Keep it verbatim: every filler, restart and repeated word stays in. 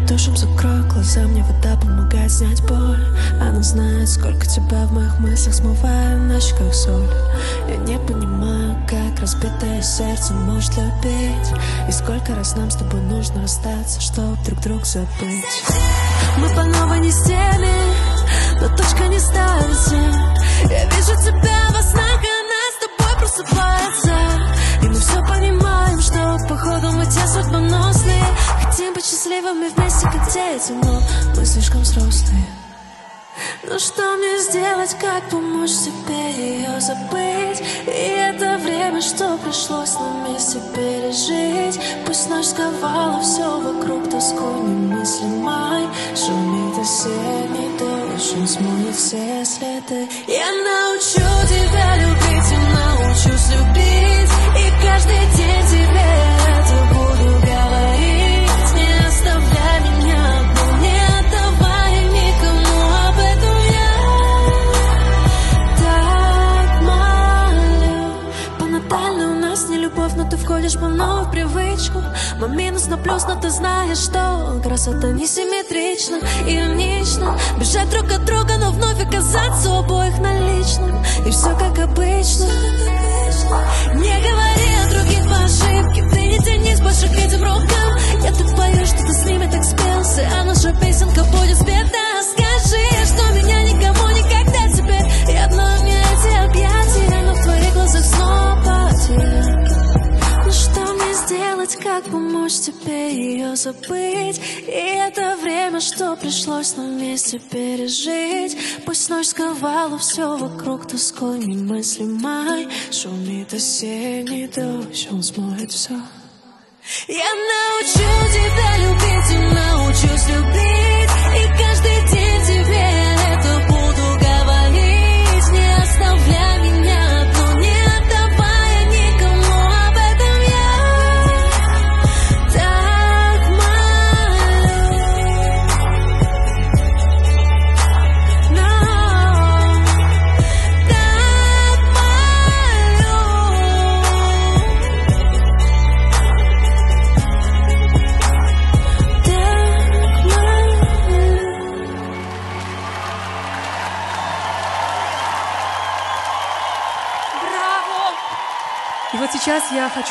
Под душем закрой глаза, мне вода помогает снять боль. Она знает, сколько тебя в моих мыслях, смывая ночь, как соль. Я не понимаю, как разбитое сердце может любить, и сколько раз нам с тобой нужно расстаться, чтобы друг друга забыть. Мы по новой не с теми, но точка не ставится. Я вижу тебя во снах, и она с тобой просыпается. И мы все понимаем, что походу мы те судьбоносные. Хотим быть счастливыми вместе, как дети, но мы слишком взрослые. Ну что мне сделать, как помочь тебе ее забыть? И это время, что пришлось нам вместе пережить. Пусть ночь сковала все вокруг тоской немыслимой. Шумит осенний дождь, он смоет все следы. Я научу тебя любить, я научусь любить, и каждый день тебе это буду говорить. Не оставляй меня одну, не отдавай никому об этом я так молю. По натальной у нас не любовь, но ты входишь по новой в привычку. Мы минус на плюс, но ты знаешь, что красота несимметрична и унична. Бежать друг от друга, но вновь оказаться у обоих наличным. И все как обычно. Не говори о других по ошибке, ты не тянись больше к этим рукам. Я так боюсь, что ты с ними так спелся, а наша песенка будет спета. Скажи, что меня никому никогда теперь, и одно мне эти объятия, но в твоих глазах снова апатия. Ну что мне сделать, как помочь тебе ее забыть? И это время, что пришлось нам вместе пережить. Пусть ночь сковала все вокруг тоской немыслимой. Шумит осенний дождь, он смоет все. Я научу тебя любить и научусь любить, и каждый день тебе это буду говорить. Не оставляй меня одну, не отдавай никому об этом я так молю. No, так молю. И вот сейчас я хочу